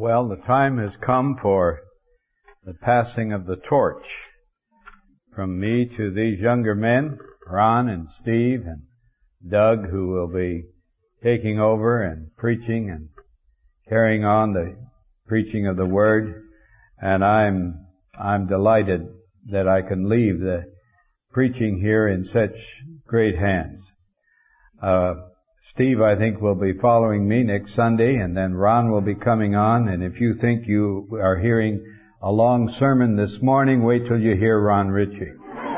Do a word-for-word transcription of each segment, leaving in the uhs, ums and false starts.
Well, the time has come for the passing of the torch from me to these younger men, Ron and Steve and Doug, who will be taking over and preaching and carrying on the preaching of the Word. And I'm, I'm delighted that I can leave the preaching here in such great hands. Uh, Steve, I think, will be following me next Sunday, and then Ron will be coming on. And if you think you are hearing a long sermon this morning, wait till you hear Ron Ritchie.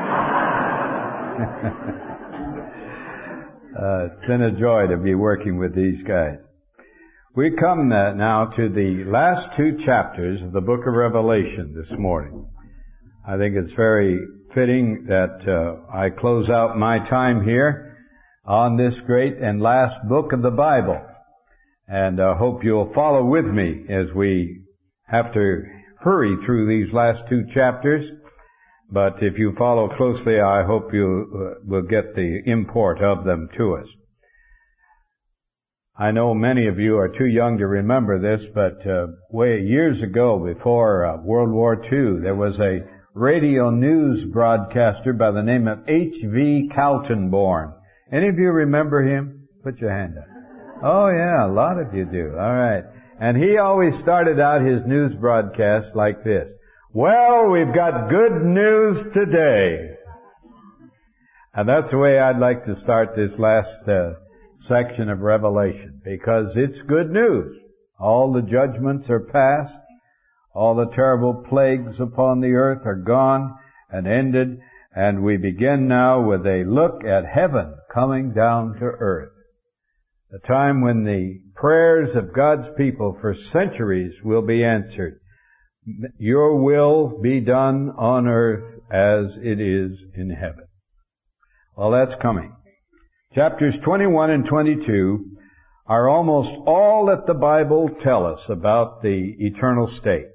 uh, it's been a joy to be working with these guys. We come uh, now to the last two chapters of the book of Revelation this morning. I think it's very fitting that uh, I close out my time here on this great and last book of the Bible. And I uh, hope you'll follow with me as we have to hurry through these last two chapters. But if you follow closely, I hope you uh, will get the import of them to us. I know many of you are too young to remember this, but uh, way years ago, before uh, World War Two, there was a radio news broadcaster by the name of H V Kaltenborn. Any of you remember him? Put your hand up. Oh yeah, a lot of you do. All right. And he always started out his news broadcast like this. Well, we've got good news today. And that's the way I'd like to start this last uh, section of Revelation, because it's good news. All the judgments are past. All the terrible plagues upon the earth are gone and ended. And we begin now with a look at heaven coming down to earth. A time when the prayers of God's people for centuries will be answered. Your will be done on earth as it is in heaven. Well, that's coming. Chapters twenty-one and twenty-two are almost all that the Bible tells us about the eternal state.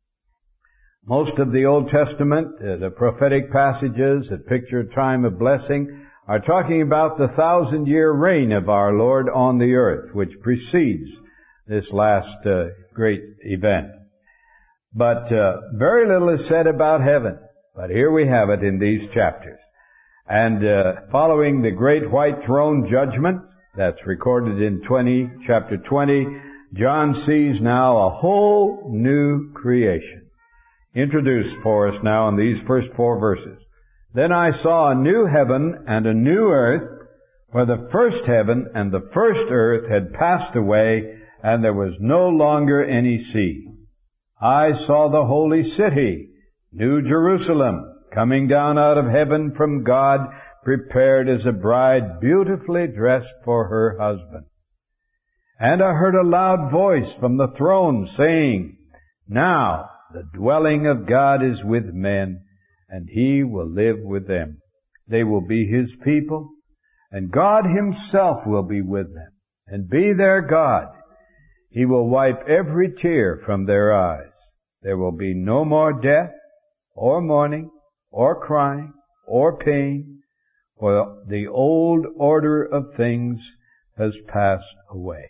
Most of the Old Testament, uh, the prophetic passages that picture a time of blessing, are talking about the thousand-year reign of our Lord on the earth, which precedes this last uh, great event. But uh, very little is said about heaven. But here we have it in these chapters. And uh, following the great white throne judgment, that's recorded in twenty, chapter twenty, John sees now a whole new creation introduced for us now in these first four verses. Then I saw a new heaven and a new earth, for the first heaven and the first earth had passed away, and there was no longer any sea. I saw the holy city, New Jerusalem, coming down out of heaven from God, prepared as a bride beautifully dressed for her husband. And I heard a loud voice from the throne saying, Now the dwelling of God is with men, and He will live with them. They will be His people, and God Himself will be with them, and be their God. He will wipe every tear from their eyes. There will be no more death, or mourning, or crying, or pain, for the old order of things has passed away.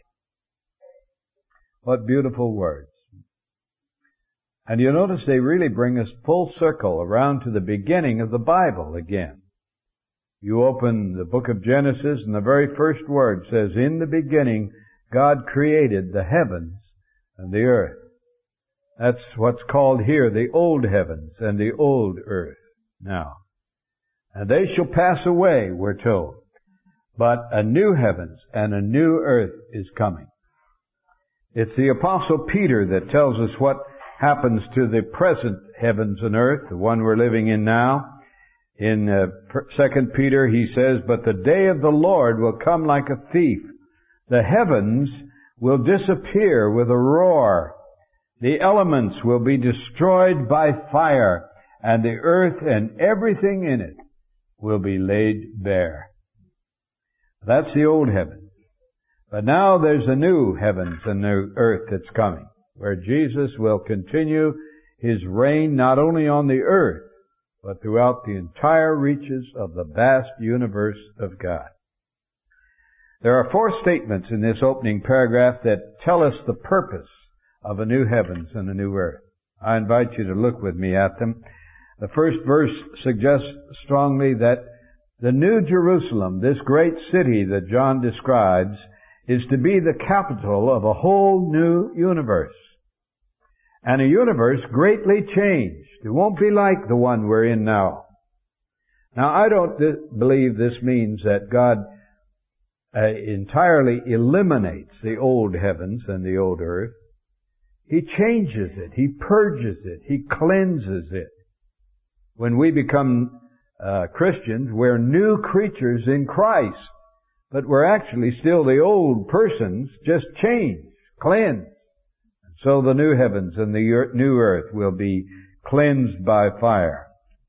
What beautiful words. And you notice they really bring us full circle around to the beginning of the Bible again. You open the book of Genesis and the very first word says, In the beginning, God created the heavens and the earth. That's what's called here the old heavens and the old earth now. And they shall pass away, we're told. But a new heavens and a new earth is coming. It's the Apostle Peter that tells us what happens to the present heavens and earth, the one we're living in now. In uh, Second Peter, he says, But the day of the Lord will come like a thief. The heavens will disappear with a roar. The elements will be destroyed by fire, and the earth and everything in it will be laid bare. That's the old heavens. But now there's a new heavens and new earth that's coming, where Jesus will continue His reign not only on the earth, but throughout the entire reaches of the vast universe of God. There are four statements in this opening paragraph that tell us the purpose of a new heavens and a new earth. I invite you to look with me at them. The first verse suggests strongly that the New Jerusalem, this great city that John describes, is to be the capital of a whole new universe. And a universe greatly changed. It won't be like the one we're in now. Now, I don't th- believe this means that God uh, entirely eliminates the old heavens and the old earth. He changes it. He purges it. He cleanses it. When we become uh, Christians, we're new creatures in Christ. But we're actually still the old persons, just changed, cleansed. So the new heavens and the new earth will be cleansed by fire.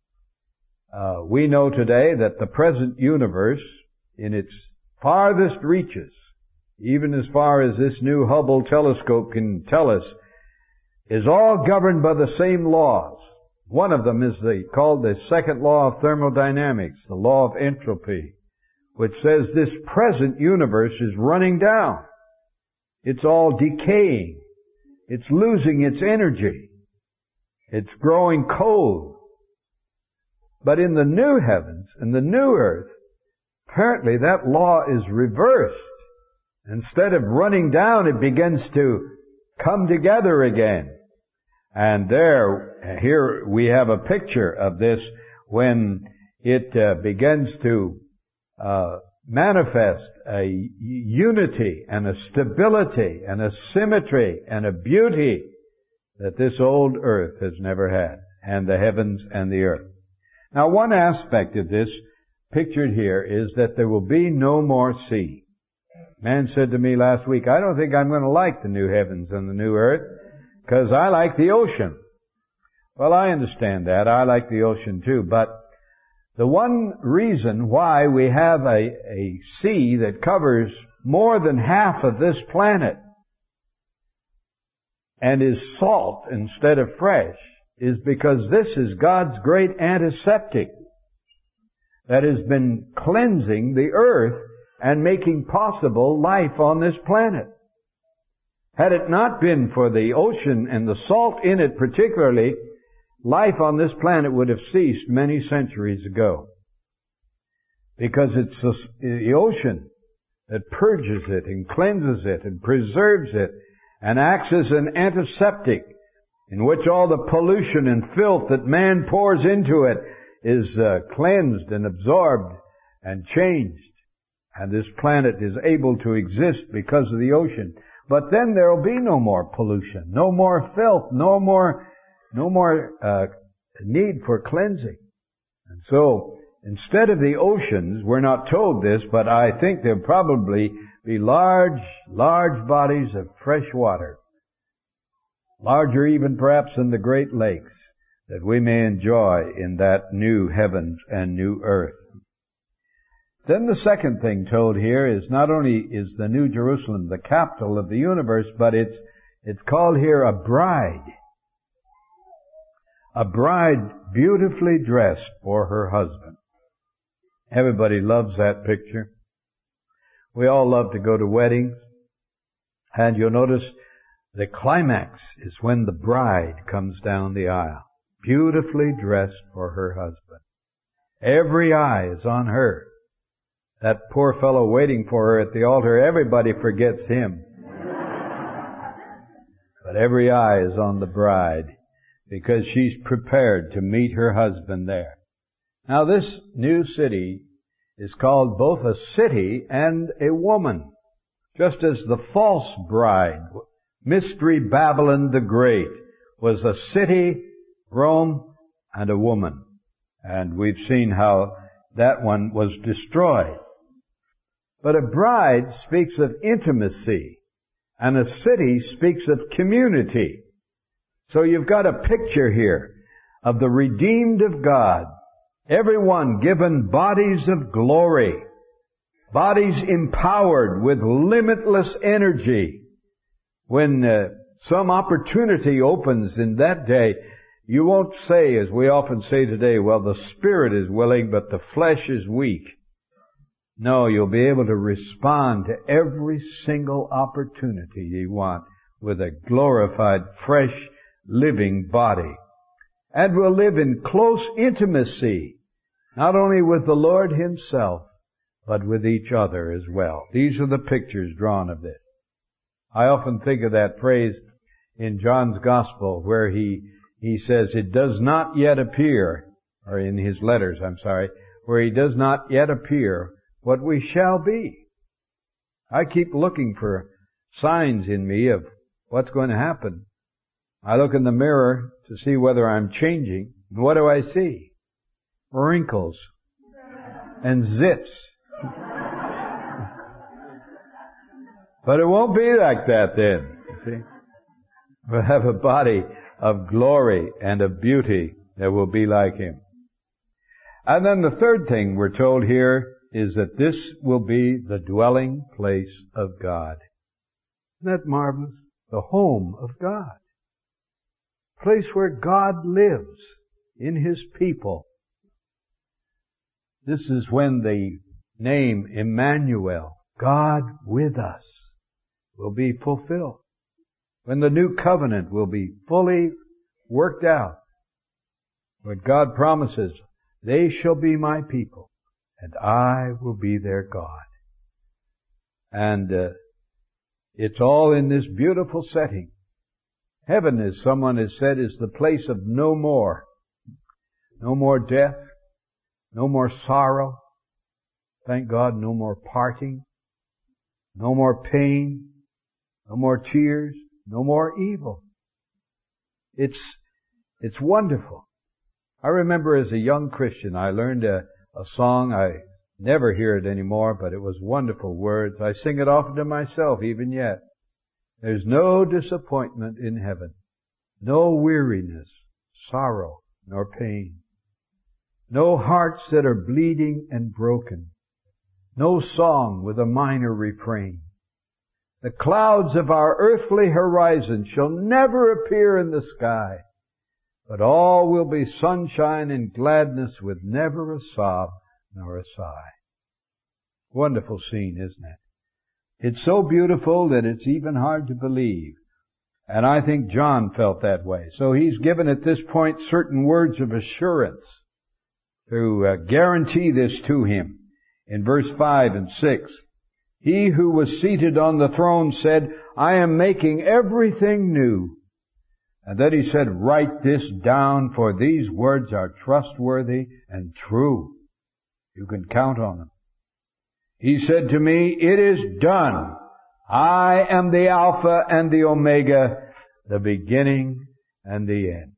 Uh, we know today that the present universe, in its farthest reaches, even as far as this new Hubble telescope can tell us, is all governed by the same laws. One of them is the, called the second law of thermodynamics, the law of entropy, which says this present universe is running down. It's all decaying. It's losing its energy. It's growing cold. But in the new heavens and the new earth, apparently that law is reversed. Instead of running down, it begins to come together again. And there, here we have a picture of this when it uh, begins to uh, manifest a unity and a stability and a symmetry and a beauty that this old earth has never had, and the heavens and the earth. Now, one aspect of this pictured here is that there will be no more sea. Man said to me last week, I don't think I'm going to like the new heavens and the new earth, because I like the ocean. Well, I understand that. I like the ocean too, but the one reason why we have a, a sea that covers more than half of this planet and is salt instead of fresh is because this is God's great antiseptic that has been cleansing the earth and making possible life on this planet. Had it not been for the ocean and the salt in it particularly, life on this planet would have ceased many centuries ago. Because it's the ocean that purges it and cleanses it and preserves it and acts as an antiseptic in which all the pollution and filth that man pours into it is uh, cleansed and absorbed and changed. And this planet is able to exist because of the ocean. But then there will be no more pollution, no more filth, no more, no more uh, need for cleansing. And so, instead of the oceans, we're not told this, but I think there'll probably be large, large bodies of fresh water, larger even perhaps than the Great Lakes, that we may enjoy in that new heavens and new earth. Then the second thing told here is not only is the New Jerusalem the capital of the universe, but it's, it's called here a bride. A bride beautifully dressed for her husband. Everybody loves that picture. We all love to go to weddings. And you'll notice the climax is when the bride comes down the aisle, beautifully dressed for her husband. Every eye is on her. That poor fellow waiting for her at the altar, everybody forgets him. But every eye is on the bride because she's prepared to meet her husband there. Now this new city is called both a city and a woman, just as the false bride, Mystery Babylon the Great, was a city, Rome, and a woman. And we've seen how that one was destroyed. But a bride speaks of intimacy, and a city speaks of community. So you've got a picture here of the redeemed of God, everyone given bodies of glory, bodies empowered with limitless energy. When uh, some opportunity opens in that day, you won't say, as we often say today, well, the spirit is willing, but the flesh is weak. No, you'll be able to respond to every single opportunity you want with a glorified, fresh, living body. And will live in close intimacy, not only with the Lord Himself, but with each other as well. These are the pictures drawn of this. I often think of that phrase in John's Gospel where he, he says, it does not yet appear, or in his letters, I'm sorry, where he does not yet appear what we shall be. I keep looking for signs in me of what's going to happen. I look in the mirror to see whether I'm changing. And what do I see? Wrinkles and zits. But it won't be like that then. You see? We'll have a body of glory and of beauty that will be like Him. And then the third thing we're told here is that this will be the dwelling place of God. Isn't that marvelous? The home of God. Place where God lives in His people. This is when the name Emmanuel, God with us, will be fulfilled. When the new covenant will be fully worked out. When God promises, they shall be my people, and I will be their God. And uh, it's all in this beautiful setting. Heaven, as someone has said, is the place of no more. No more death. No more sorrow. Thank God, no more parting. No more pain. No more tears. No more evil. It's, it's wonderful. I remember as a young Christian, I learned a, a song. I never hear it anymore, but it was wonderful words. I sing it often to myself even yet. There's no disappointment in heaven. No weariness, sorrow, nor pain. No hearts that are bleeding and broken. No song with a minor refrain. The clouds of our earthly horizon shall never appear in the sky, but all will be sunshine and gladness with never a sob nor a sigh. Wonderful scene, isn't it? It's so beautiful that it's even hard to believe. And I think John felt that way. So he's given at this point certain words of assurance to uh, guarantee this to him. In verse five and six, He who was seated on the throne said, I am making everything new. And then he said, write this down, for these words are trustworthy and true. You can count on them. He said to me, it is done. I am the Alpha and the Omega, the beginning and the end.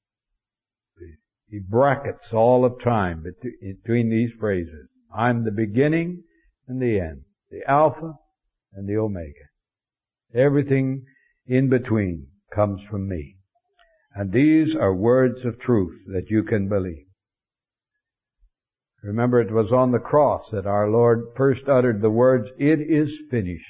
He brackets all of time between these phrases. I'm the beginning and the end. The Alpha and the Omega. Everything in between comes from me. And these are words of truth that you can believe. Remember, it was on the cross that our Lord first uttered the words, it is finished.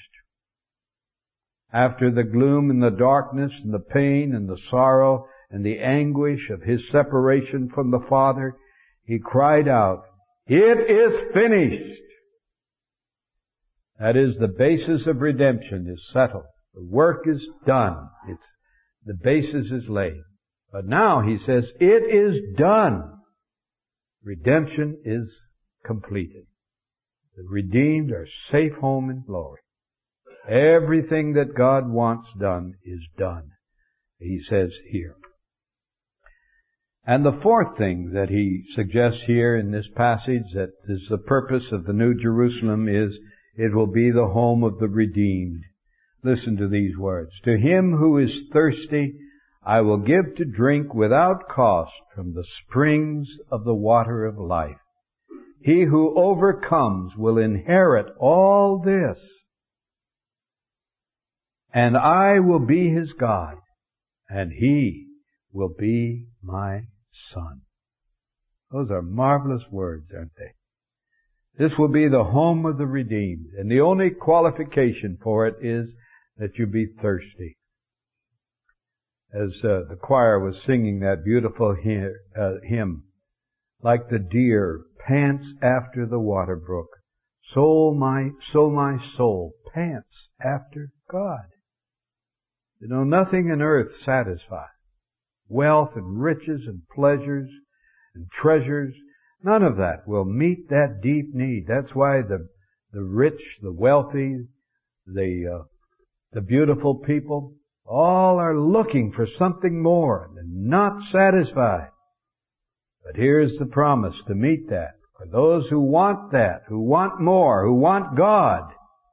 After the gloom and the darkness and the pain and the sorrow and the anguish of His separation from the Father, He cried out, it is finished. That is, the basis of redemption is settled. The work is done. It's, the basis is laid. But now He says, it is done. Redemption is completed. The redeemed are safe home in glory. Everything that God wants done is done, He says here. And the fourth thing that He suggests here in this passage, that is the purpose of the New Jerusalem, is it will be the home of the redeemed. Listen to these words. To him who is thirsty, I will give to drink without cost from the springs of the water of life. He who overcomes will inherit all this. And I will be his God, and he will be my son. Those are marvelous words, aren't they? This will be the home of the redeemed, and the only qualification for it is that you be thirsty. As uh, the choir was singing that beautiful hymn, uh, hymn, like the deer pants after the water brook, so my, so my soul pants after God. You know, nothing in earth satisfies. Wealth and riches and pleasures and treasures, none of that will meet that deep need. That's why the the rich, the wealthy, the uh, the beautiful people, all are looking for something more and not satisfied. But here's the promise to meet that. For those who want that, who want more, who want God,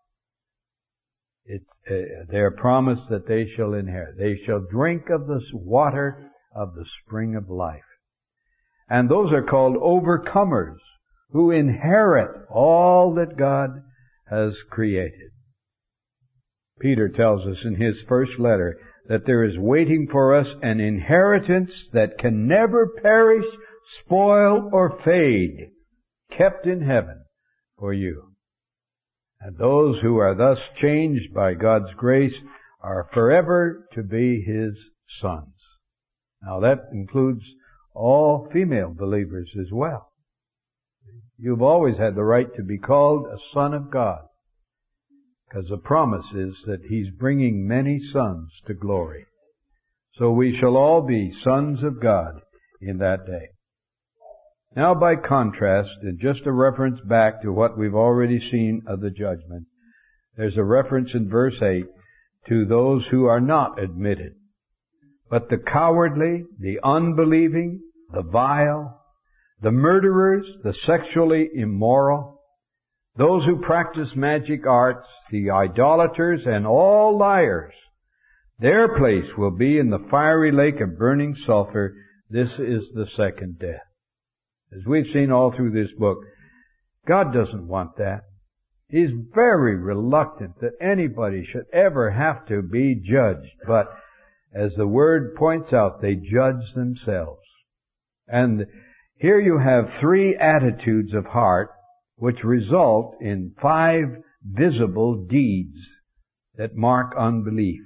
it, uh, they are promised that they shall inherit. They shall drink of the water of the spring of life. And those are called overcomers, who inherit all that God has created. Peter tells us in his first letter that there is waiting for us an inheritance that can never perish, spoil, or fade, kept in heaven for you. And those who are thus changed by God's grace are forever to be His sons. Now that includes all female believers as well. You've always had the right to be called a son of God, because the promise is that He's bringing many sons to glory. So we shall all be sons of God in that day. Now, by contrast, and just a reference back to what we've already seen of the judgment, there's a reference in verse eight to those who are not admitted. But the cowardly, the unbelieving, the vile, the murderers, the sexually immoral, those who practice magic arts, the idolaters, and all liars, their place will be in the fiery lake of burning sulfur. This is the second death. As we've seen all through this book, God doesn't want that. He's very reluctant that anybody should ever have to be judged. But as the Word points out, they judge themselves. And here you have three attitudes of heart which result in five visible deeds that mark unbelief.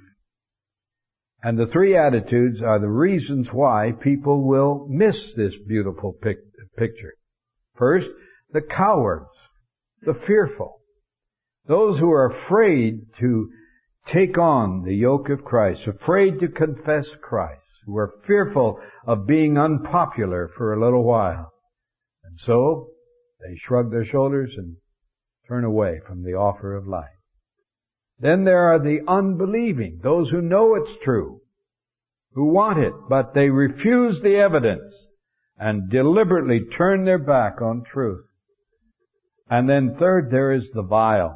And the three attitudes are the reasons why people will miss this beautiful pic- picture. First, the cowards, the fearful, those who are afraid to take on the yoke of Christ, afraid to confess Christ, who are fearful of being unpopular for a little while. And so they shrug their shoulders and turn away from the offer of life. Then there are the unbelieving, those who know it's true, who want it, but they refuse the evidence and deliberately turn their back on truth. And then third, there is the vile.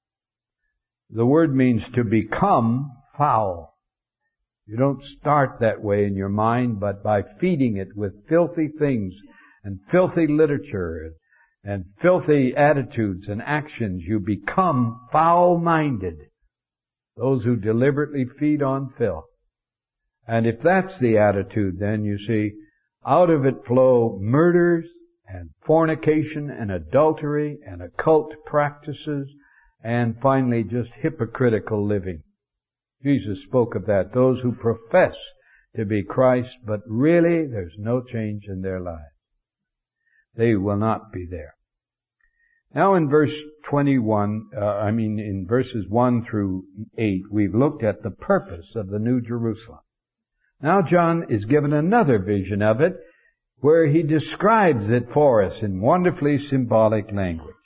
The word means to become foul. You don't start that way in your mind, but by feeding it with filthy things and filthy literature and filthy attitudes and actions, you become foul-minded. Those who deliberately feed on filth. And if that's the attitude, then you see, out of it flow murders and fornication and adultery and occult practices and finally just hypocritical living. Jesus spoke of that. Those who profess to be Christ, but really there's no change in their lives. They will not be there. Now in verse twenty-one, uh, I mean in verses one through eight, we've looked at the purpose of the New Jerusalem. Now John is given another vision of it, where he describes it for us in wonderfully symbolic language.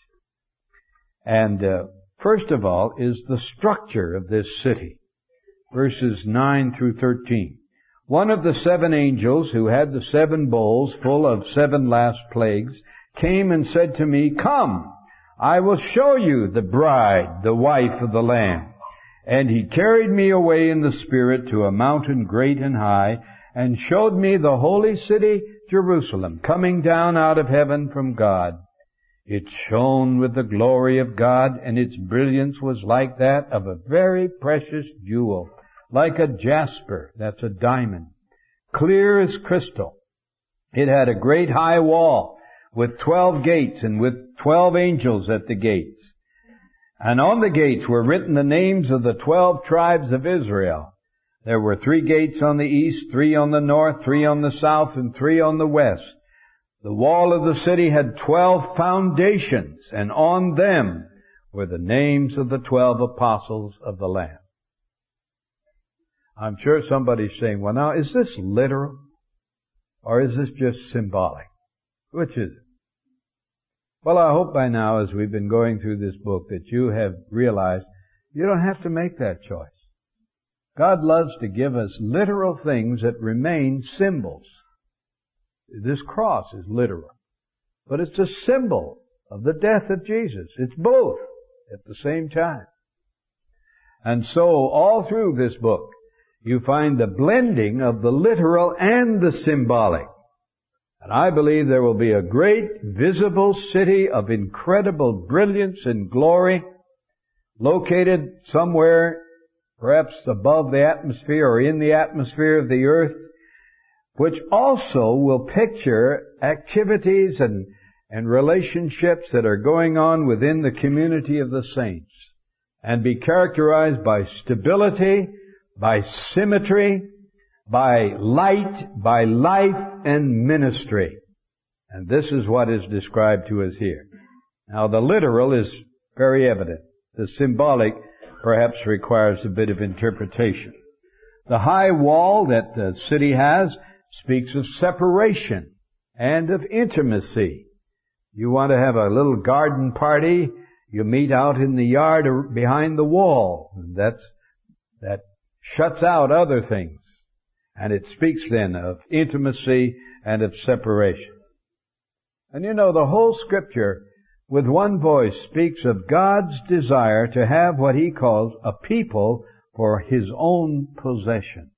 And uh, first of all is the structure of this city. Verses nine through thirteen. One of the seven angels who had the seven bowls full of seven last plagues came and said to me, "Come, I will show you the bride, the wife of the Lamb." And he carried me away in the Spirit to a mountain great and high, and showed me the holy city, Jerusalem, coming down out of heaven from God. It shone with the glory of God, and its brilliance was like that of a very precious jewel, like a jasper, that's a diamond, clear as crystal. It had a great high wall with twelve gates, and with twelve angels at the gates. And on the gates were written the names of the twelve tribes of Israel. There were three gates on the east, three on the north, three on the south, and three on the west. The wall of the city had twelve foundations, and on them were the names of the twelve apostles of the Lamb. I'm sure somebody's saying, well now, is this literal? Or is this just symbolic? Which is it? Well, I hope by now, as we've been going through this book, that you have realized you don't have to make that choice. God loves to give us literal things that remain symbols. This cross is literal, but it's a symbol of the death of Jesus. It's both at the same time. And so, all through this book, you find the blending of the literal and the symbolic. And I believe there will be a great visible city of incredible brilliance and glory located somewhere perhaps above the atmosphere or in the atmosphere of the earth, which also will picture activities and, and relationships that are going on within the community of the saints and be characterized by stability, by symmetry, by light, by life and ministry. And this is what is described to us here. Now the literal is very evident. The symbolic perhaps requires a bit of interpretation. The high wall that the city has speaks of separation and of intimacy. You want to have a little garden party, you meet out in the yard or behind the wall. That's, that shuts out other things. And it speaks then of intimacy and of separation. And you know, the whole Scripture, with one voice, speaks of God's desire to have what He calls a people for His own possession.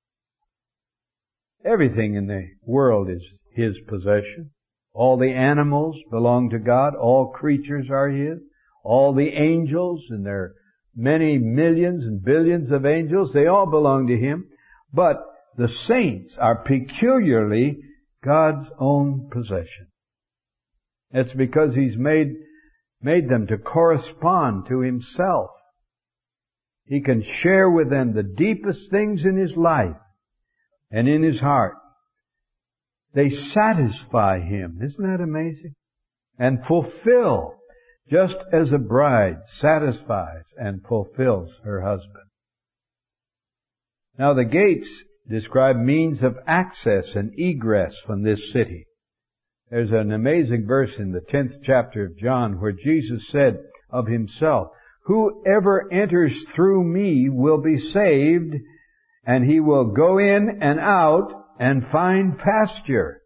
Everything in the world is His possession. All the animals belong to God. All creatures are His. All the angels, and there are many millions and billions of angels, they all belong to Him. But the saints are peculiarly God's own possession. It's because He's made, made them to correspond to Himself. He can share with them the deepest things in His life and in His heart. They satisfy Him. Isn't that amazing? And fulfill, just as a bride satisfies and fulfills her husband. Now the gates describe means of access and egress from this city. There's an amazing verse in the tenth chapter of John where Jesus said of Himself, "Whoever enters through me will be saved, and he will go in and out and find pasture."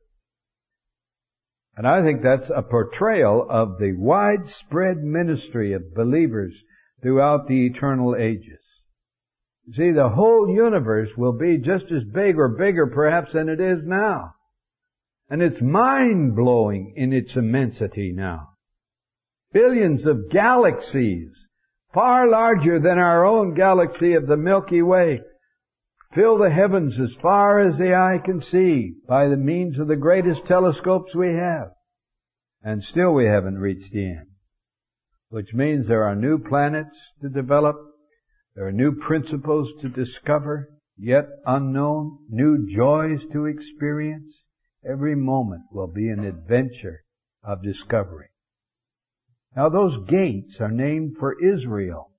And I think that's a portrayal of the widespread ministry of believers throughout the eternal ages. See, the whole universe will be just as big or bigger perhaps than it is now. And it's mind-blowing in its immensity now. Billions of galaxies, far larger than our own galaxy of the Milky Way, fill the heavens as far as the eye can see by the means of the greatest telescopes we have. And still we haven't reached the end. Which means there are new planets to develop, there are new principles to discover, yet unknown, new joys to experience. Every moment will be an adventure of discovery. Now those gates are named for Israel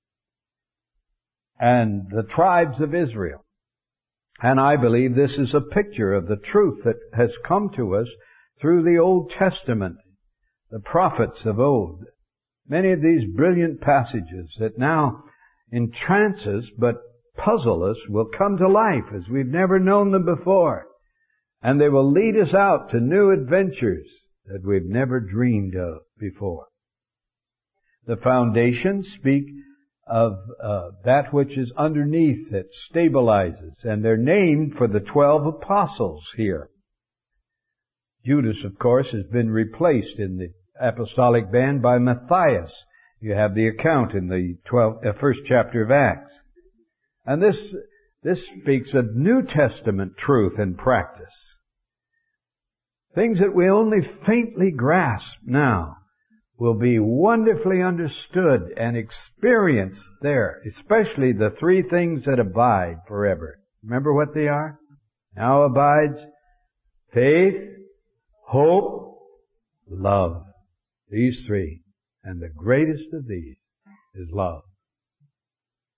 and the tribes of Israel. And I believe this is a picture of the truth that has come to us through the Old Testament, the prophets of old. Many of these brilliant passages that now entrance us but puzzle us will come to life as we've never known them before. And they will lead us out to new adventures that we've never dreamed of before. The foundations speak of uh, that which is underneath that stabilizes, and they're named for the twelve apostles here. Judas, of course, has been replaced in the apostolic band by Matthias. You have the account in the twelfth, uh, first chapter of Acts. And this, this speaks of New Testament truth and practice. Things that we only faintly grasp now will be wonderfully understood and experienced there, especially the three things that abide forever. Remember what they are? Now abides faith, hope, love. These three. And the greatest of these is love.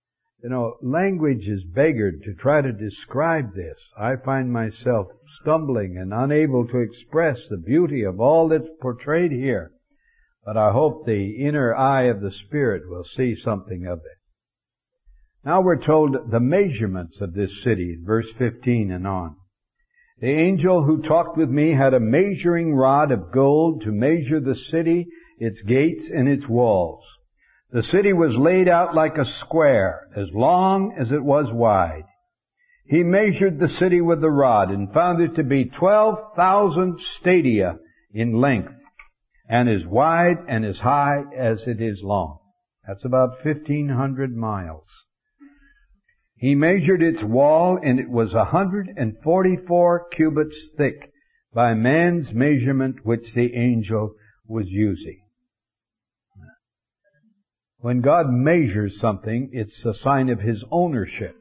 You know, language is beggared to try to describe this. I find myself stumbling and unable to express the beauty of all that's portrayed here. But I hope the inner eye of the Spirit will see something of it. Now we're told the measurements of this city, verse fifteen and on. The angel who talked with me had a measuring rod of gold to measure the city, its gates, and its walls. The city was laid out like a square, as long as it was wide. He measured the city with the rod and found it to be twelve thousand stadia in length, and as wide and as high as it is long. That's about fifteen hundred miles. He measured its wall, and it was one hundred forty-four cubits thick by man's measurement, which the angel was using. When God measures something, it's a sign of His ownership.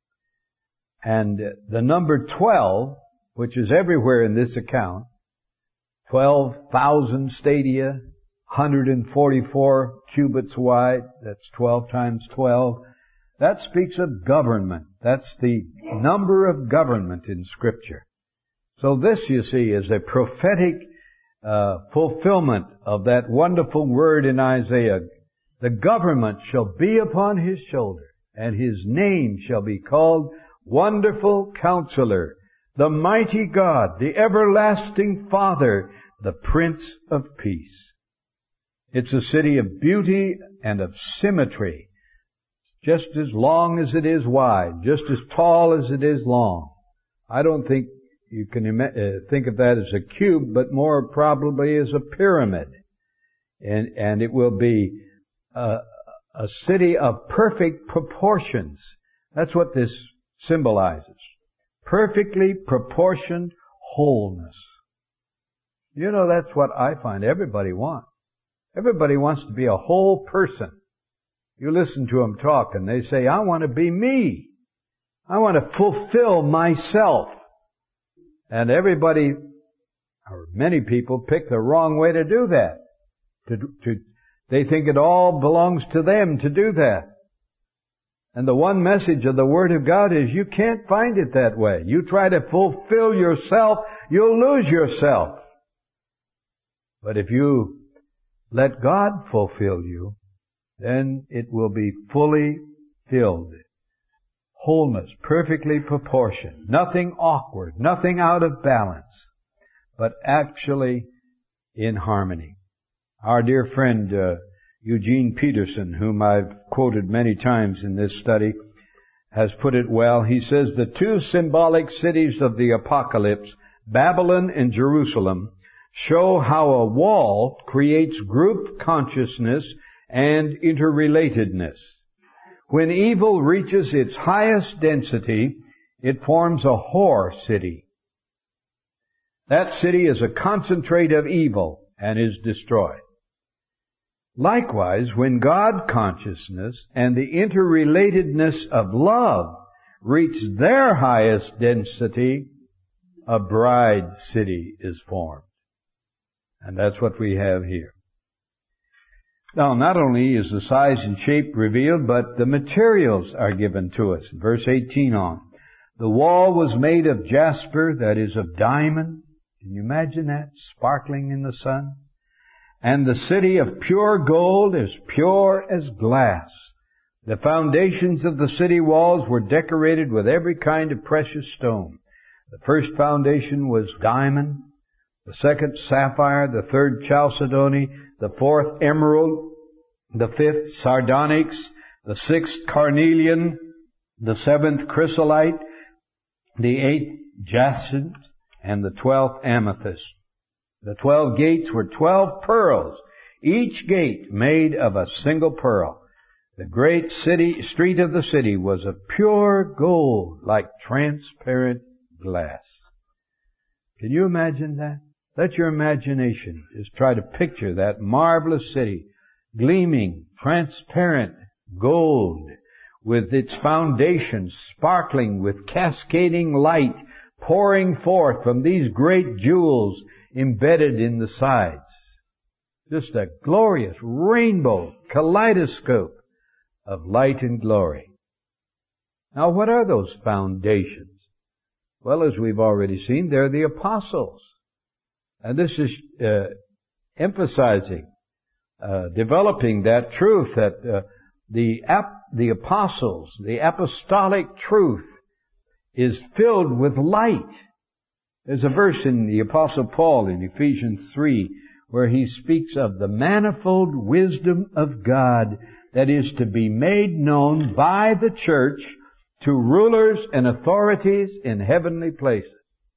And the number twelve, which is everywhere in this account, twelve thousand stadia, one hundred forty-four cubits wide, that's twelve times twelve, that speaks of government. That's the number of government in Scripture. So this, you see, is a prophetic uh, fulfillment of that wonderful word in Isaiah. The government shall be upon His shoulder, and His name shall be called Wonderful Counselor, the Mighty God, the Everlasting Father, the Prince of Peace. It's a city of beauty and of symmetry, just as long as it is wide, just as tall as it is long. I don't think you can ima- uh, think of that as a cube, but more probably as a pyramid. And, and it will be a, a city of perfect proportions. That's what this symbolizes. Perfectly proportioned wholeness. You know, that's what I find everybody wants. Everybody wants to be a whole person. You listen to them talk and they say, I want to be me. I want to fulfill myself. And everybody, or many people, pick the wrong way to do that. To, to, they think it all belongs to them to do that. And the one message of the Word of God is you can't find it that way. You try to fulfill yourself, you'll lose yourself. But if you let God fulfill you, then it will be fully filled. Wholeness, perfectly proportioned, nothing awkward, nothing out of balance, but actually in harmony. Our dear friend uh, Eugene Peterson, whom I've quoted many times in this study, has put it well. He says, the two symbolic cities of the apocalypse, Babylon and Jerusalem, show how a wall creates group consciousness and interrelatedness. When evil reaches its highest density, it forms a whore city. That city is a concentrate of evil and is destroyed. Likewise, when God consciousness and the interrelatedness of love reach their highest density, a bride city is formed. And that's what we have here. Now, not only is the size and shape revealed, but the materials are given to us. Verse eighteen on. The wall was made of jasper, that is of diamond. Can you imagine that? Sparkling in the sun. And the city of pure gold, as pure as glass. The foundations of the city walls were decorated with every kind of precious stone. The first foundation was diamond, the second sapphire, the third chalcedony, the fourth emerald, the fifth sardonyx, the sixth carnelian, the seventh chrysolite, the eighth jacinth, and the twelfth amethyst. The twelve gates were twelve pearls, each gate made of a single pearl. The great city, street of the city was of pure gold, like transparent glass. Can you imagine that? Let your imagination just try to picture that marvelous city, gleaming, transparent gold, with its foundations sparkling with cascading light pouring forth from these great jewels embedded in the sides. Just a glorious rainbow kaleidoscope of light and glory. Now, what are those foundations? Well, as we've already seen, they're the apostles. And this is uh, emphasizing, uh, developing that truth that uh, the ap- the apostles, the apostolic truth is filled with light. There's a verse in the Apostle Paul in Ephesians three where he speaks of the manifold wisdom of God that is to be made known by the church to rulers and authorities in heavenly places.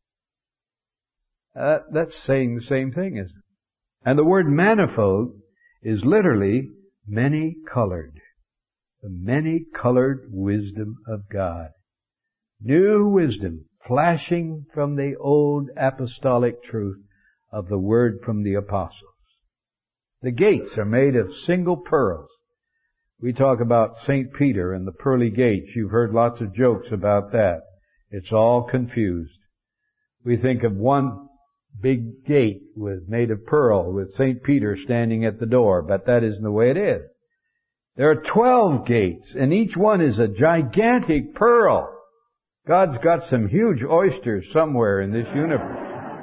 Uh, that's saying the same thing, isn't it? And the word manifold is literally many-colored. The many-colored wisdom of God. New wisdom flashing from the old apostolic truth of the word from the apostles. The gates are made of single pearls. We talk about Saint Peter and the pearly gates. You've heard lots of jokes about that. It's all confused. We think of one big gate with, made of pearl with Saint Peter standing at the door, but that isn't the way it is. There are twelve gates, and each one is a gigantic pearl. God's got some huge oysters somewhere in this universe.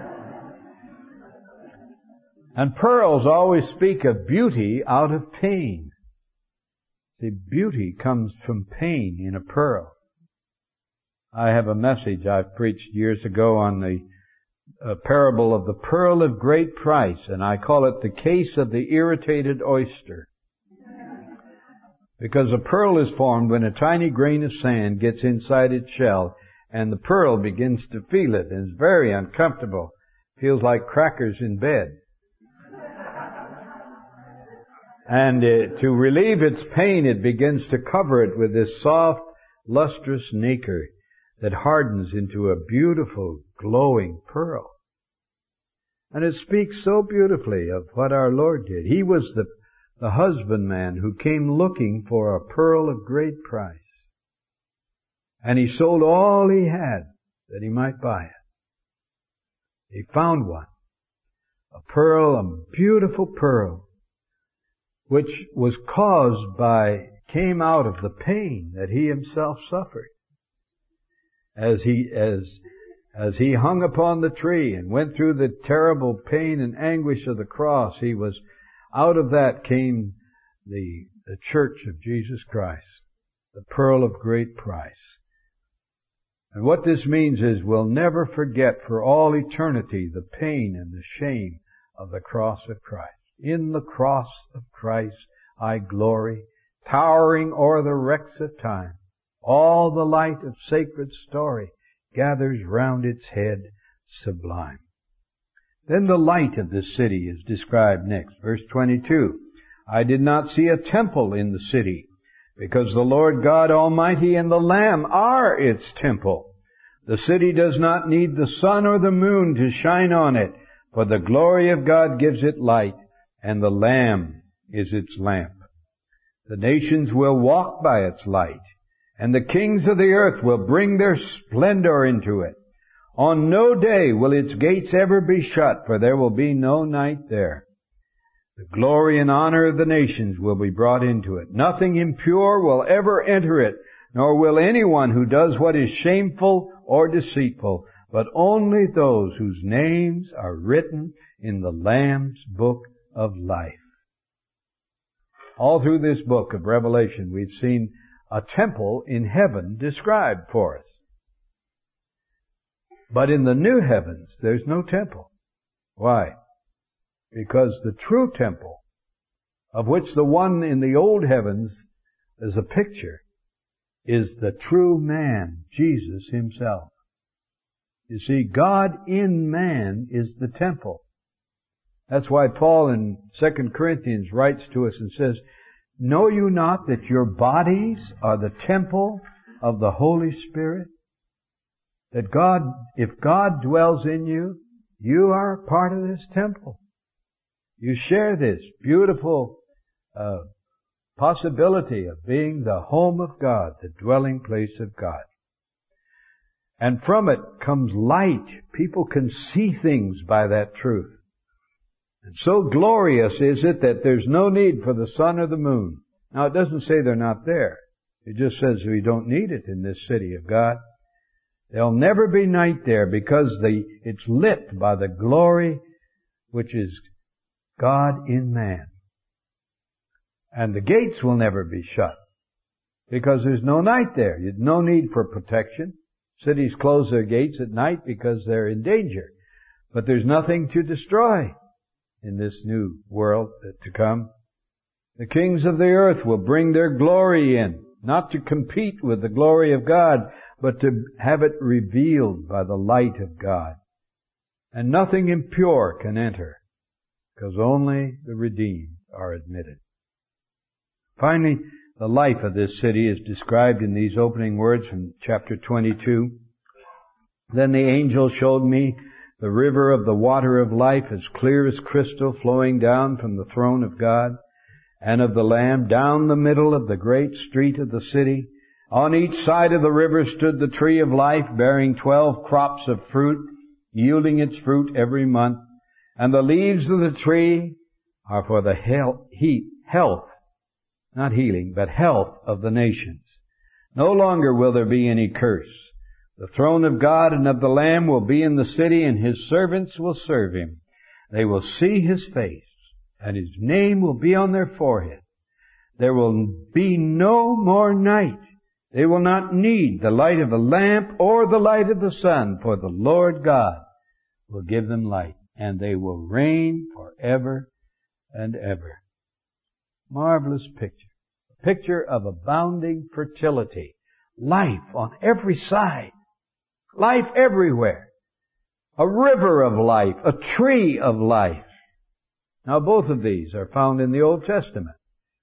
And pearls always speak of beauty out of pain. The beauty comes from pain in a pearl. I have a message I've preached years ago on the uh, parable of the pearl of great price, and I call it the case of the irritated oyster. Because a pearl is formed when a tiny grain of sand gets inside its shell, and the pearl begins to feel it, and it's very uncomfortable. Feels like crackers in bed. And uh, to relieve its pain, it begins to cover it with this soft, lustrous nacre that hardens into a beautiful, glowing pearl. And it speaks so beautifully of what our Lord did. He was the, the husbandman who came looking for a pearl of great price. And He sold all He had that He might buy it. He found one. A pearl, a beautiful pearl, which was caused by, came out of the pain that He Himself suffered. As He, as, as He hung upon the tree and went through the terrible pain and anguish of the cross, He was, out of that came the, the church of Jesus Christ, the pearl of great price. And what this means is we'll never forget for all eternity the pain and the shame of the cross of Christ. In the cross of Christ I glory, towering o'er the wrecks of time. All the light of sacred story gathers round its head sublime. Then the light of this city is described next. Verse twenty-two. I did not see a temple in the city, because the Lord God Almighty and the Lamb are its temple. The city does not need the sun or the moon to shine on it, for the glory of God gives it light, and the Lamb is its lamp. The nations will walk by its light, and the kings of the earth will bring their splendor into it. On no day will its gates ever be shut, for there will be no night there. The glory and honor of the nations will be brought into it. Nothing impure will ever enter it, nor will anyone who does what is shameful or deceitful, but only those whose names are written in the Lamb's book of life. All through this book of Revelation, we've seen a temple in heaven described for us. But in the new heavens, there's no temple. Why? Because the true temple, of which the one in the old heavens is a picture, is the true man, Jesus Himself. You see, God in man is the temple. That's why Paul in Second Corinthians writes to us and says, know you not that your bodies are the temple of the Holy Spirit? That God, if God dwells in you, you are part of this temple. You share this beautiful uh, possibility of being the home of God, the dwelling place of God. And from it comes light. People can see things by that truth. And so glorious is it that there's no need for the sun or the moon. Now, it doesn't say they're not there. It just says we don't need it in this city of God. There'll never be night there because the, it's lit by the glory which is God in man. And the gates will never be shut because there's no night there. There's no need for protection. Cities close their gates at night because they're in danger. But there's nothing to destroy in this new world to come. The kings of the earth will bring their glory in, not to compete with the glory of God, but to have it revealed by the light of God. And nothing impure can enter, because only the redeemed are admitted. Finally, the life of this city is described in these opening words from chapter twenty-two. Then the angel showed me the river of the water of life, as clear as crystal, flowing down from the throne of God and of the Lamb, down the middle of the great street of the city. On each side of the river stood the tree of life, bearing twelve crops of fruit, yielding its fruit every month. And the leaves of the tree are for the health, heat, health, not healing, but health of the nations. No longer will there be any curse. The throne of God and of the Lamb will be in the city, and His servants will serve Him. They will see His face, and His name will be on their forehead. There will be no more night. They will not need the light of a lamp or the light of the sun, for the Lord God will give them light, and they will reign forever and ever. Marvelous picture. A picture of abounding fertility. Life on every side. Life everywhere. A river of life. A tree of life. Now both of these are found in the Old Testament.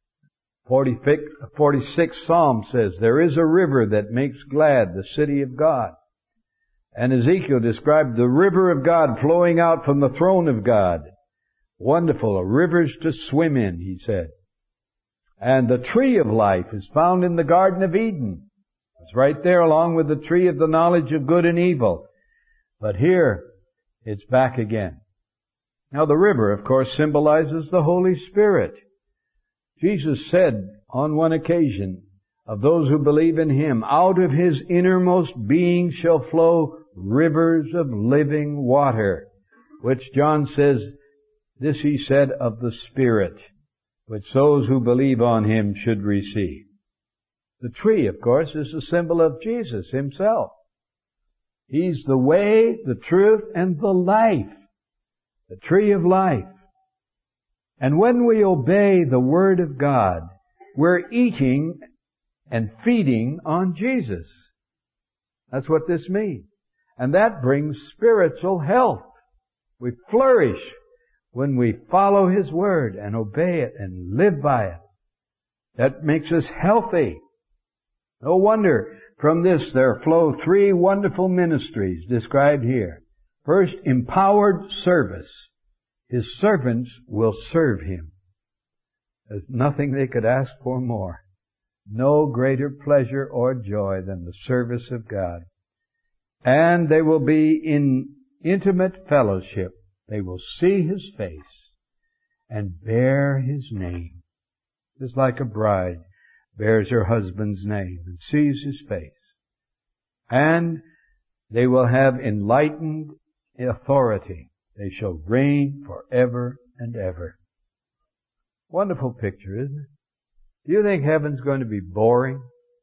forty-sixth Psalm says, there is a river that makes glad the city of God. And Ezekiel described the river of God flowing out from the throne of God. Wonderful, rivers to swim in, he said. And the tree of life is found in the Garden of Eden. It's right there along with the tree of the knowledge of good and evil. But here, it's back again. Now the river, of course, symbolizes the Holy Spirit. Jesus said on one occasion of those who believe in Him, out of His innermost being shall flow rivers of living water, which John says, this He said of the Spirit, which those who believe on Him should receive. The tree, of course, is a symbol of Jesus Himself. He's the way, the truth, and the life. The tree of life. And when we obey the Word of God, we're eating and feeding on Jesus. That's what this means. And that brings spiritual health. We flourish when we follow His Word and obey it and live by it. That makes us healthy. No wonder from this there flow three wonderful ministries described here. First, empowered service. His servants will serve Him. There's nothing they could ask for more. No greater pleasure or joy than the service of God. And they will be in intimate fellowship. They will see His face and bear His name. Just like a bride bears her husband's name and sees His face. And they will have enlightened authority. They shall reign forever and ever. Wonderful picture, isn't it? Do you think heaven's going to be boring?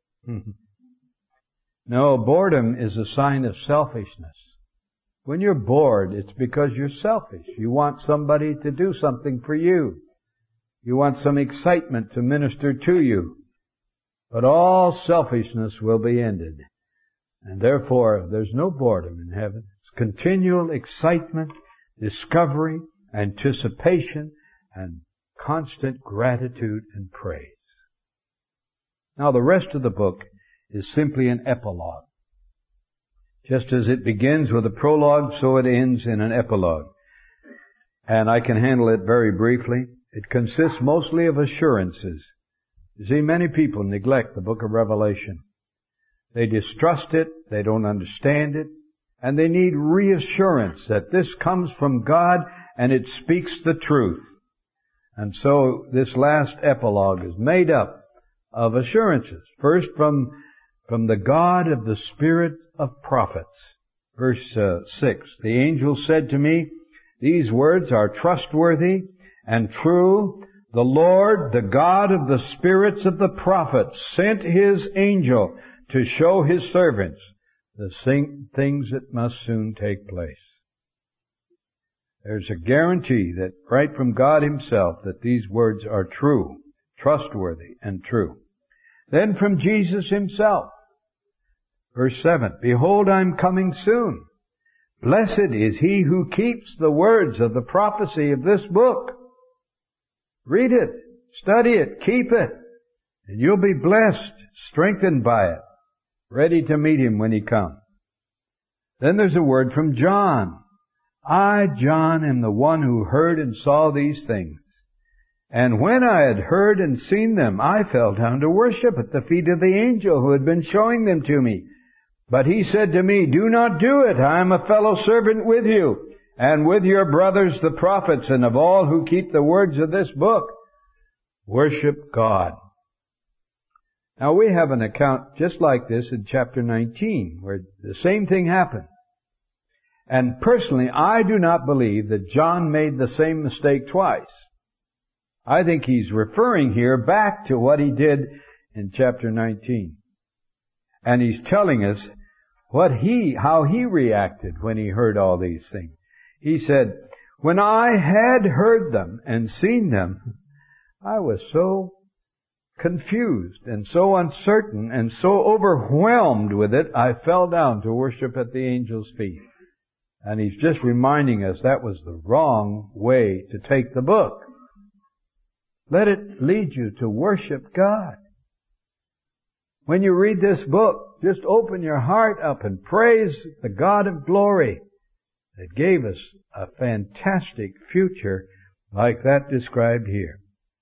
No, boredom is a sign of selfishness. When you're bored, it's because you're selfish. You want somebody to do something for you. You want some excitement to minister to you. But all selfishness will be ended. And therefore, there's no boredom in heaven. It's continual excitement, discovery, anticipation, and constant gratitude and praise. Now the rest of the book is simply an epilogue. Just as it begins with a prologue, so it ends in an epilogue. And I can handle it very briefly. It consists mostly of assurances. You see, many people neglect the book of Revelation. They distrust it, they don't understand it, and they need reassurance that this comes from God and it speaks the truth. And so this last epilogue is made up of assurances. First, from, from the God of the Spirit of prophets. Verse uh, six, the angel said to me, these words are trustworthy and true. The Lord, the God of the spirits of the prophets, sent His angel to show His servants the things that must soon take place. There's a guarantee that right from God Himself that these words are true, trustworthy, and true. Then from Jesus Himself, verse seven, behold, I'm coming soon. Blessed is he who keeps the words of the prophecy of this book. Read it, study it, keep it, and you'll be blessed, strengthened by it, ready to meet Him when He comes. Then there's a word from John. I, John, am the one who heard and saw these things. And when I had heard and seen them, I fell down to worship at the feet of the angel who had been showing them to me. But he said to me, do not do it. I am a fellow servant with you, and with your brothers the prophets, and of all who keep the words of this book. Worship God. Now we have an account just like this in chapter nineteen, where the same thing happened. And personally, I do not believe that John made the same mistake twice. I think he's referring here back to what he did in chapter nineteen. And he's telling us what he, how he reacted when he heard all these things. He said, when I had heard them and seen them, I was so confused and so uncertain and so overwhelmed with it, I fell down to worship at the angel's feet. And he's just reminding us that was the wrong way to take the book. Let it lead you to worship God. When you read this book, just open your heart up and praise the God of glory that gave us a fantastic future like that described here.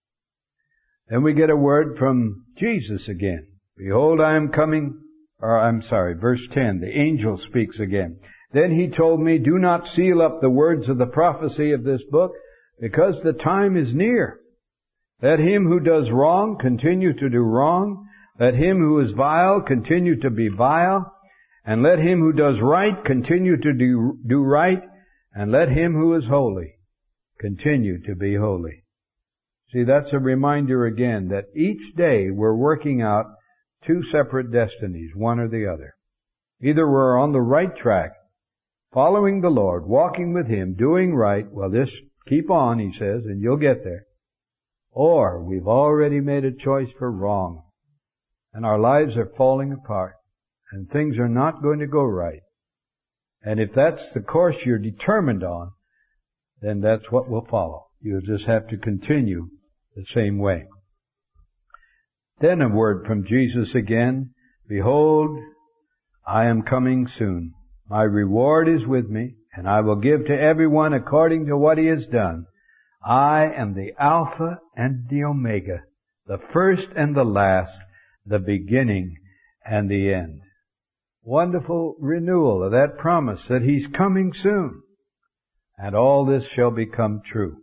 Then we get a word from Jesus again. Behold, I am coming, or I'm sorry, verse ten, the angel speaks again. Then he told me, do not seal up the words of the prophecy of this book, because the time is near. Let him who does wrong continue to do wrong. Let him who is vile continue to be vile. And let him who does right continue to do, do right. And let him who is holy continue to be holy. See, that's a reminder again that each day we're working out two separate destinies, one or the other. Either we're on the right track, following the Lord, walking with Him, doing right. Well, just keep on, He says, and you'll get there. Or we've already made a choice for wrong, and our lives are falling apart, and things are not going to go right. And if that's the course you're determined on, then that's what will follow. You'll just have to continue the same way. Then a word from Jesus again. Behold, I am coming soon. My reward is with me, and I will give to everyone according to what he has done. I am the Alpha and the Omega, the first and the last, the beginning and the end. Wonderful renewal of that promise that He's coming soon. And all this shall become true.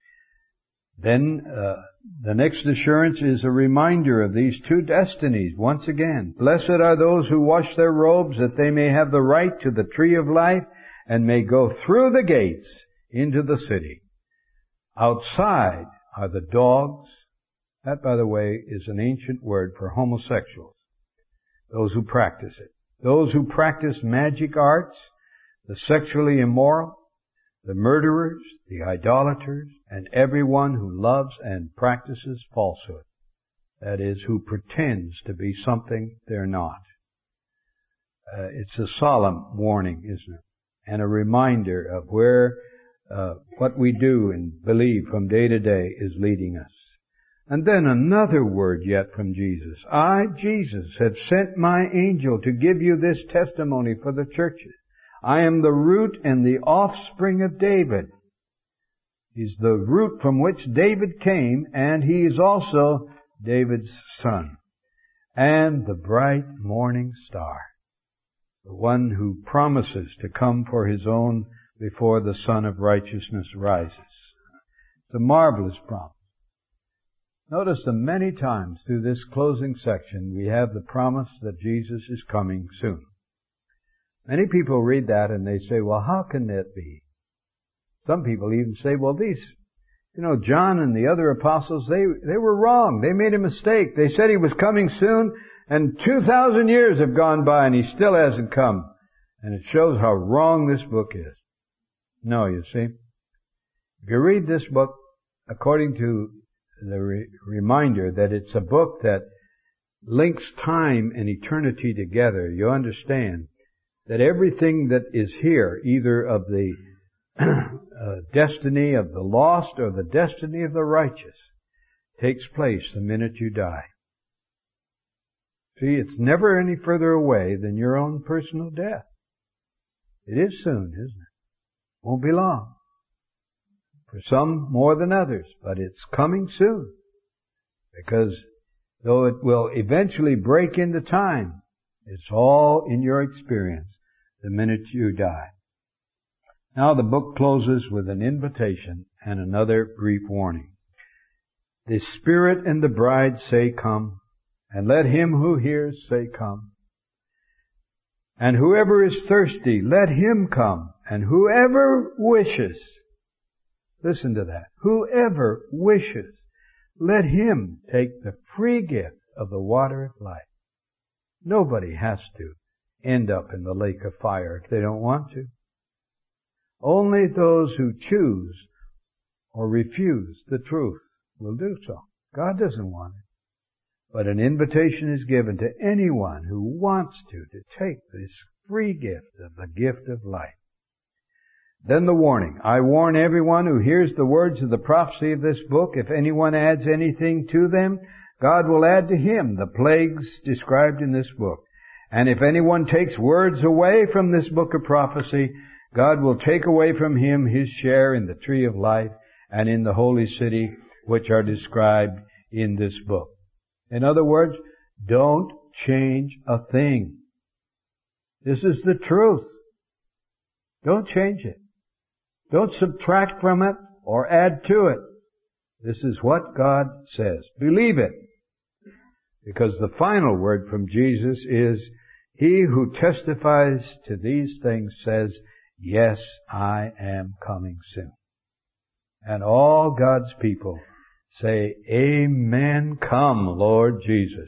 Then uh, the next assurance is a reminder of these two destinies once again. Blessed are those who wash their robes, that they may have the right to the tree of life and may go through the gates into the city. Outside are the dogs. That, by the way, is an ancient word for homosexuals. Those who practice it. Those who practice magic arts, the sexually immoral, the murderers, the idolaters, and everyone who loves and practices falsehood. That is, who pretends to be something they're not. Uh, it's a solemn warning, isn't it? And a reminder of where uh, what we do and believe from day to day is leading us. And then another word yet from Jesus. I, Jesus, have sent my angel to give you this testimony for the churches. I am the root and the offspring of David. He's the root from which David came, and he is also David's son. And the bright morning star. The one who promises to come for His own before the Son of Righteousness rises. It's a marvelous promise. Notice that many times through this closing section we have the promise that Jesus is coming soon. Many people read that and they say, well, how can that be? Some people even say, well, these, you know, John and the other apostles, they, they were wrong. They made a mistake. They said he was coming soon, and two thousand years have gone by and he still hasn't come. And it shows how wrong this book is. No, you see. If you read this book according to the re- reminder that it's a book that links time and eternity together, you understand that everything that is here, either of the uh, destiny of the lost or the destiny of the righteous, takes place the minute you die. See, it's never any further away than your own personal death. It is soon, isn't it? Won't be long. For some more than others, but it's coming soon. Because though it will eventually break into time, it's all in your experience the minute you die. Now the book closes with an invitation and another brief warning. The Spirit and the bride say, come, and let him who hears say, come. And whoever is thirsty, let him come, and whoever wishes, listen to that, whoever wishes, let him take the free gift of the water of life. Nobody has to end up in the lake of fire if they don't want to. Only those who choose or refuse the truth will do so. God doesn't want it. But an invitation is given to anyone who wants to, to take this free gift of the gift of life. Then the warning. I warn everyone who hears the words of the prophecy of this book, if anyone adds anything to them, God will add to him the plagues described in this book. And if anyone takes words away from this book of prophecy, God will take away from him his share in the tree of life and in the holy city, which are described in this book. In other words, don't change a thing. This is the truth. Don't change it. Don't subtract from it or add to it. This is what God says. Believe it. Because the final word from Jesus is, he who testifies to these things says, yes, I am coming soon. And all God's people say, amen, come, Lord Jesus.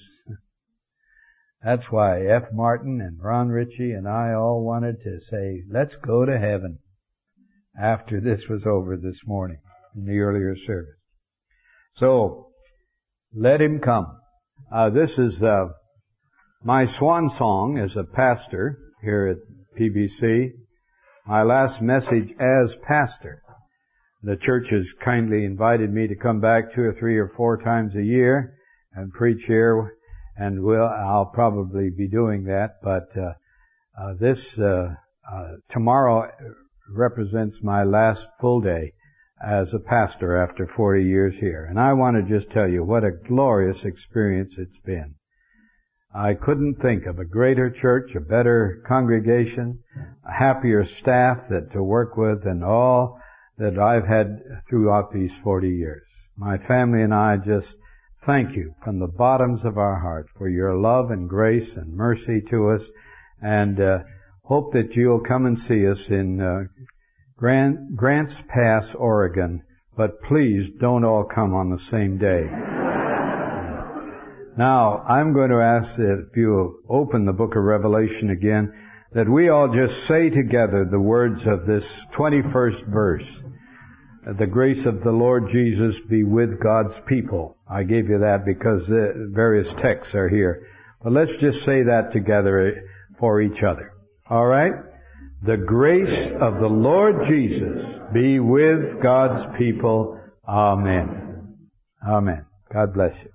That's why F. Martin and Ron Ritchie and I all wanted to say, let's go to heaven after this was over this morning in the earlier service. So, let him come. Uh, this is uh, my swan song as a pastor here at P B C. My last message as pastor. The church has kindly invited me to come back two or three or four times a year and preach here, and will I'll probably be doing that. But uh, uh, this uh, uh, tomorrow represents my last full day as a pastor after forty years here, and I want to just tell you what a glorious experience it's been. I couldn't think of a greater church, a better congregation, a happier staff that to work with than all that I've had throughout these forty years. My family and I just thank you from the bottoms of our heart for your love and grace and mercy to us, and uh, hope that you'll come and see us in uh, Grant, Grants Pass, Oregon, but please don't all come on the same day. Now, I'm going to ask that if you'll open the book of Revelation again, that we all just say together the words of this twenty-first verse. The grace of the Lord Jesus be with God's people. I gave you that because the various texts are here. But let's just say that together for each other. All right? The grace of the Lord Jesus be with God's people. Amen. Amen. God bless you.